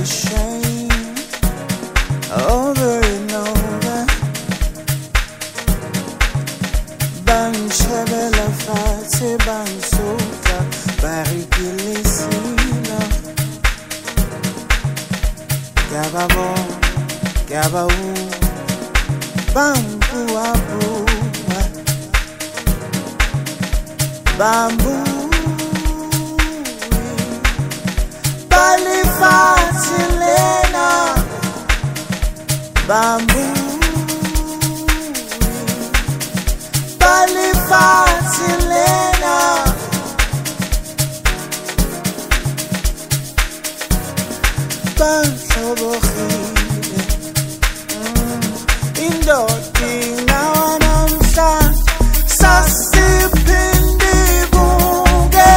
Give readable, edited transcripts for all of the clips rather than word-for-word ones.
the shame over and over. Banchebela fate bansuka barikilisina. Gababo, gabau, bambu abu, bambu. Balifatilena bambu Balifatilena Bansobokhile indodi nawanamsa sasiphindi buke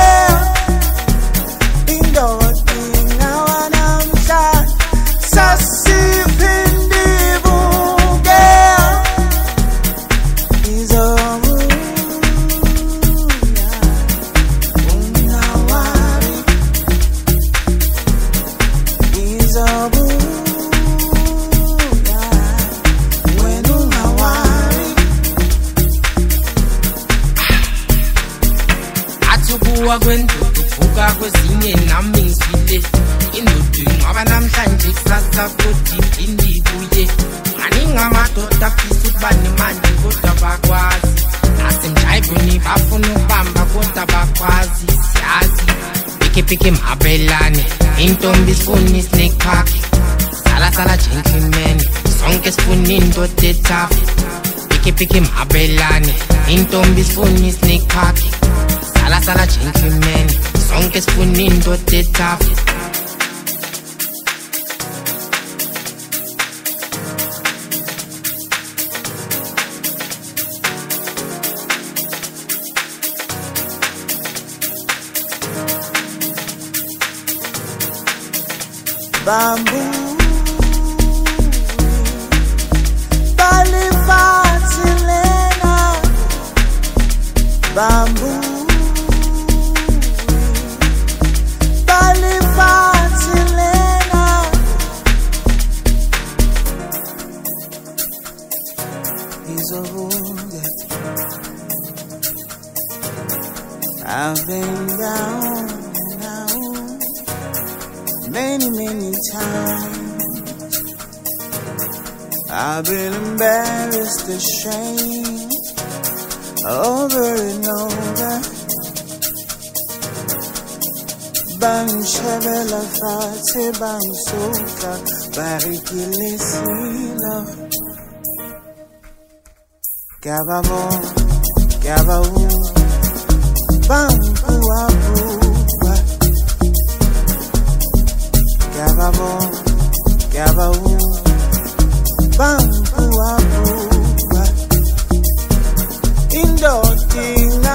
indodi Kuvuka kwezinye nami ngizile indoda ingaba namhlanje kusasa futhi indibuye ngamadoda afisa ukuba nemali kodwa bakwazi nasemjayivuni bafuna ukubamba kodwa bakwazi siyazi phike mabelane intombi sifuna isnake park sala gentleman sonke sifuna indoda etafu phike mabelane intombi sifuna isnake park sala gentleman sonke sifuna indoda etafu. Bambu Balifatilena bambu Balifatilena he's a wounded. I've been down many times. I've been embarrassed, ashamed, over and over. Banchebela fate bansuka barikilisina. Gababo, gabau, bambu abu. Gababo, gabau, bambu abu, indoti